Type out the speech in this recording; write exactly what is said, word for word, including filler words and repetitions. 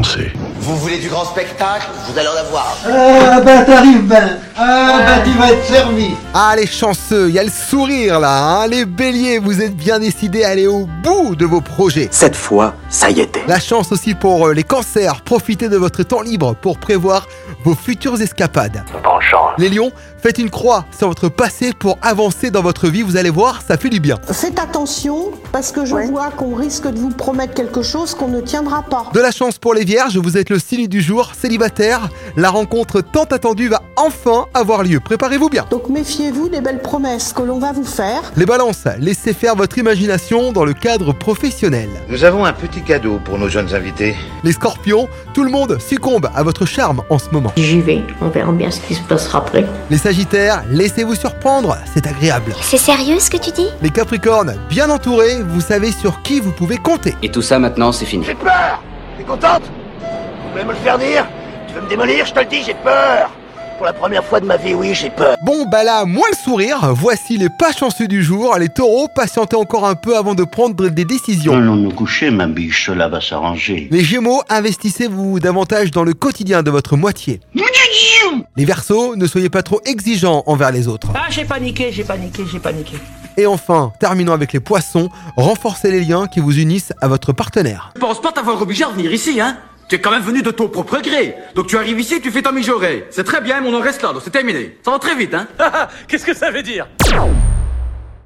commencer. Vous voulez du grand spectacle? Vous allez en avoir. Ah bah t'arrives ben. Ah bah tu vas être servi. Ah les chanceux, il y a le sourire là, hein. Les béliers, vous êtes bien décidés à aller au bout de vos projets. Cette fois, ça y était. La chance aussi pour euh, les cancers, profitez de votre temps libre pour prévoir vos futures escapades. Bonne chance. Les lions, faites une croix sur votre passé pour avancer dans votre vie, vous allez voir, ça fait du bien. Faites attention, parce que je Ouais. vois qu'on risque de vous promettre quelque chose qu'on ne tiendra pas. De la chance pour les vierges, vous êtes le signe du jour, célibataire. La rencontre tant attendue va enfin avoir lieu, préparez-vous bien. Donc méfiez-vous des belles promesses que l'on va vous faire. Les balances, laissez faire votre imagination dans le cadre professionnel. Nous avons un petit cadeau pour nos jeunes invités. Les scorpions, tout le monde succombe à votre charme en ce moment. J'y vais, on verra bien ce qui se passera après. Les sagittaires, laissez-vous surprendre, c'est agréable. C'est sérieux ce que tu dis? Les capricornes, bien entourés, vous savez sur qui vous pouvez compter. Et tout ça maintenant, c'est fini. J'ai peur. T'es contente? Tu voulais me le faire dire? Tu veux me démolir? Je te le dis, j'ai peur. Pour la première fois de ma vie, oui, j'ai peur. Bon bah là, moins le sourire, voici les pas chanceux du jour. Les taureaux, patientez encore un peu avant de prendre des décisions. Allons nous coucher, ma biche, cela va s'arranger. Les gémeaux, investissez-vous davantage dans le quotidien de votre moitié. Les verseaux, ne soyez pas trop exigeants envers les autres. Ah, j'ai paniqué, j'ai paniqué, j'ai paniqué. Et enfin, terminons avec les poissons, renforcez les liens qui vous unissent à votre partenaire. Je pense pas t'avoir obligé à venir ici, hein. Tu es quand même venu de ton propre gré. Donc tu arrives ici, tu fais ta mijaurée. C'est très bien, mais on en reste là, donc c'est terminé. Ça va très vite, hein. Qu'est-ce que ça veut dire?